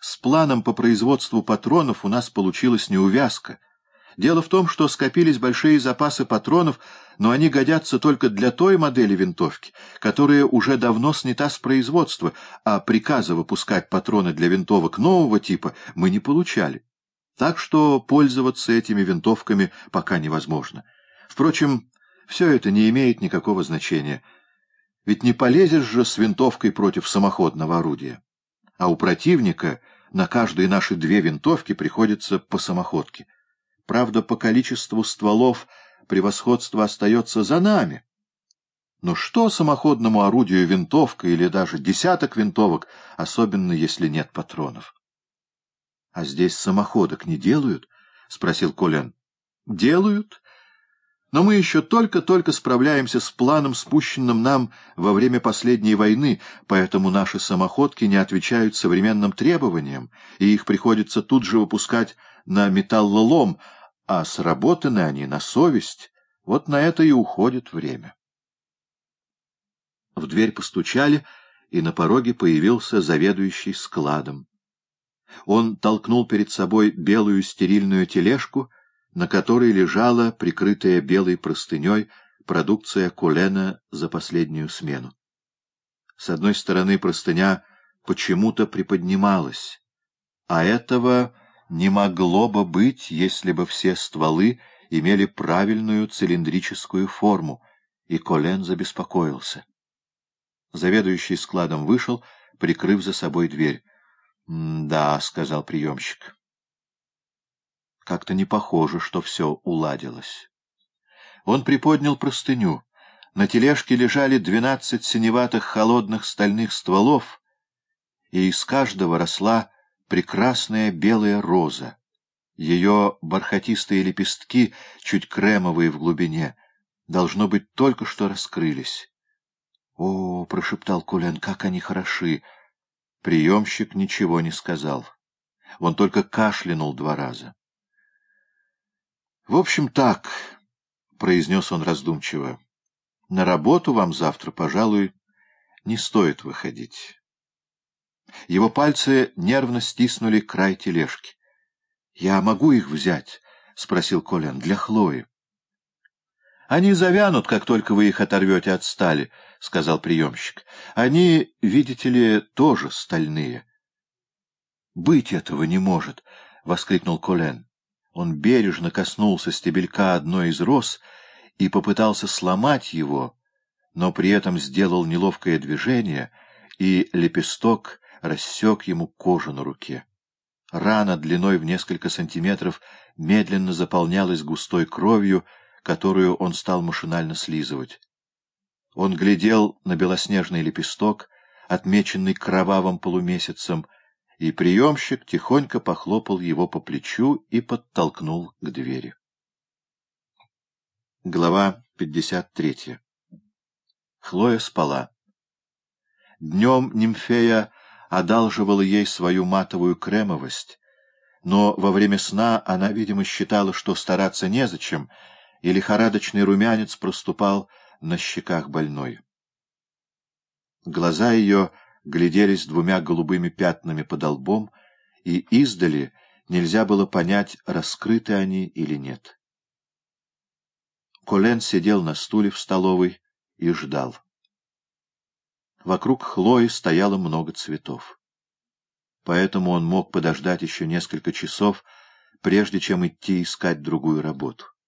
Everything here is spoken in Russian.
С планом по производству патронов у нас получилась неувязка. Дело в том, что скопились большие запасы патронов, но они годятся только для той модели винтовки, которая уже давно снята с производства, а приказа выпускать патроны для винтовок нового типа мы не получали. Так что пользоваться этими винтовками пока невозможно. Впрочем, все это не имеет никакого значения. Ведь не полезешь же с винтовкой против самоходного орудия. А у противника на каждые наши 2 винтовки приходится по самоходке. Правда, по количеству стволов превосходство остается за нами. Но что самоходному орудию винтовка или даже десяток винтовок, особенно если нет патронов? — А здесь самоходок не делают? — спросил Колен. — Делают. Но мы еще только-только справляемся с планом, спущенным нам во время последней войны, поэтому наши самоходки не отвечают современным требованиям, и их приходится тут же выпускать на металлолом, а сработаны они на совесть. Вот на это и уходит время. В дверь постучали, и на пороге появился заведующий складом. Он толкнул перед собой белую стерильную тележку, на которой лежала, прикрытая белой простыней, продукция Колена за последнюю смену. С одной стороны простыня почему-то приподнималась, а этого не могло бы быть, если бы все стволы имели правильную цилиндрическую форму, и Колен забеспокоился. Заведующий складом вышел, прикрыв за собой дверь. «Да», — сказал приемщик. Как-то не похоже, что все уладилось. Он приподнял простыню. На тележке лежали 12 синеватых холодных стальных стволов, и из каждого росла прекрасная белая роза. Ее бархатистые лепестки, чуть кремовые в глубине, должно быть, только что раскрылись. — О, — прошептал Колен, — как они хороши! Приемщик ничего не сказал. Он только кашлянул 2 раза. — В общем, так, — произнес он раздумчиво, — на работу вам завтра, пожалуй, не стоит выходить. Его пальцы нервно стиснули край тележки. — Я могу их взять? — спросил Колен. — Для Хлои. — Они завянут, как только вы их оторвете от стали, — сказал приемщик. — Они, видите ли, тоже стальные. — Быть этого не может! — воскликнул Колен. Он бережно коснулся стебелька одной из роз и попытался сломать его, но при этом сделал неловкое движение, и лепесток рассек ему кожу на руке. Рана длиной в несколько сантиметров медленно заполнялась густой кровью, которую он стал машинально слизывать. Он глядел на белоснежный лепесток, отмеченный кровавым полумесяцем, и приемщик тихонько похлопал его по плечу и подтолкнул к двери. Глава 53. Хлоя спала. Днем нимфея одалживала ей свою матовую кремовость, но во время сна она, видимо, считала, что стараться незачем, и лихорадочный румянец проступал на щеках больной. Глаза ее гляделись 2 голубыми пятнами под лбом, и издали нельзя было понять, раскрыты они или нет. Колен сидел на стуле в столовой и ждал. Вокруг Хлои стояло много цветов. Поэтому он мог подождать еще несколько часов, прежде чем идти искать другую работу.